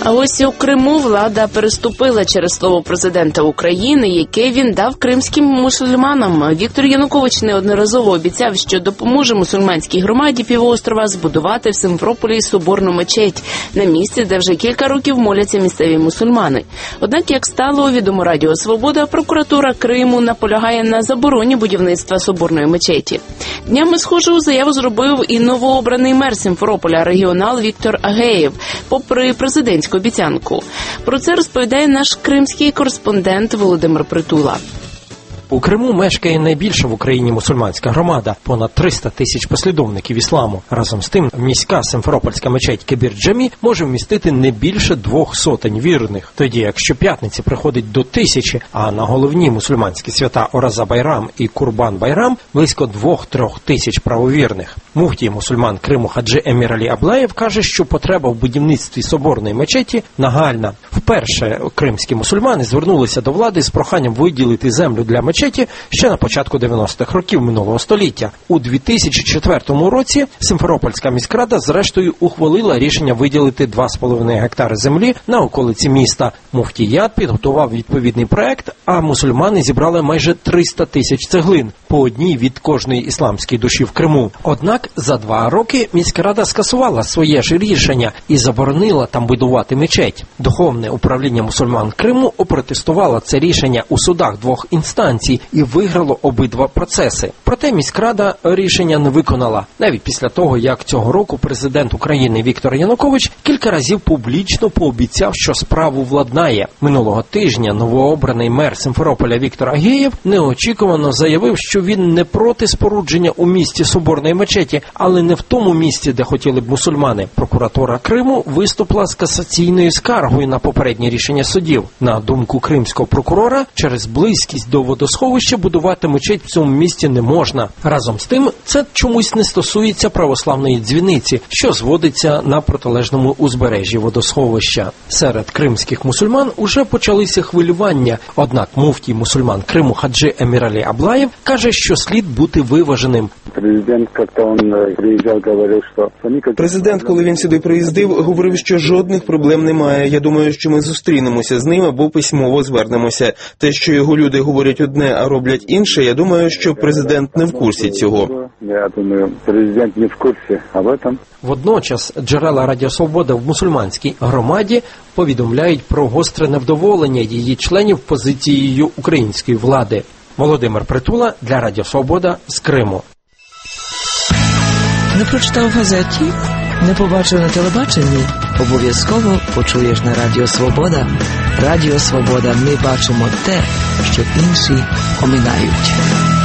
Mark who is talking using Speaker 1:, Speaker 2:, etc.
Speaker 1: А ось у Криму влада переступила через слово президента України, яке він дав кримським мусульманам. Віктор Янукович неодноразово обіцяв, що допоможе мусульманській громаді півострова збудувати в Сімферополі соборну мечеть на місці, де вже кілька років моляться місцеві мусульмани. Однак, як стало відомо Радіо Свобода, прокуратура Криму наполягає на забороні будівництва соборної мечеті. Днями схожу заяву зробив і новообраний мер Сімферополя, регіонал Віктор Агеєв, попри президентську обіцянку. Про це розповідає наш кримський кореспондент Володимир Притула.
Speaker 2: У Криму мешкає найбільша в Україні мусульманська громада – понад 300 тисяч послідовників ісламу. Разом з тим, міська Сімферопольська мечеть Кебір-Джамі може вмістити не більше 200 вірних. Тоді як щоп'ятниці приходить до 1000, а на головні мусульманські свята Ораза-Байрам і Курбан-Байрам близько 2-3 тисяч правовірних. Муфтій мусульман Криму Хаджи Емір Алі Аблаєв каже, що потреба в будівництві соборної мечеті нагальна. Вперше кримські мусульмани звернулися до влади з проханням виділити землю для мечеті ще на початку 90-х років минулого століття. У 2004 році Сімферопольська міськрада зрештою ухвалила рішення виділити 2,5 гектари землі на околиці міста. Муфтіят підготував відповідний проект, а мусульмани зібрали майже 300 тисяч цеглин, по одній від кожної ісламської душі в Криму. Однак за 2 роки міськрада скасувала своє ж рішення і заборонила там будувати мечеть. Духовне управління мусульман Криму опротестувало це рішення у судах 2 інстанцій і виграло обидва процеси. Проте міськрада рішення не виконала. Навіть після того, як цього року президент України Віктор Янукович кілька разів публічно пообіцяв, що справу владнає. Минулого тижня новообраний мер Сімферополя Віктор Агеєв неочікувано заявив, що він не проти спорудження у місті соборної мечеті, але не в тому місці, де хотіли б мусульмани. Прокуратура Криму виступила з касаційною скаргою на попереднє рішення судів. На думку кримського прокурора, через близькість до водосховища будувати мечеть в цьому місті не можна. Разом з тим, це чомусь не стосується православної дзвіниці, що зводиться на протилежному узбережжі водосховища. Серед кримських мусульман уже почалися хвилювання. Однак муфтій мусульман Криму Хаджи Емір Алі Аблаєв каже, що слід бути виваженим.
Speaker 3: Президент, коли він сюди приїздив, говорив, що жодних проблем немає. Я думаю, що ми зустрінемося з ним або письмово звернемося. Те, що його люди говорять одне, а роблять інше, я думаю, що президент не в курсі цього.
Speaker 4: Я думаю, президент не в курсі об этом.
Speaker 2: Водночас джерела Радіо Свобода в мусульманській громаді повідомляють про гостре невдоволення її членів позицією української влади. Володимир Притула для Радіо Свобода з Криму.
Speaker 5: Не прочитав в газеті? Не побачив на телебаченні? Обов'язково почуєш на Радіо Свобода. Радіо Свобода. Ми бачимо те, що інші оминають.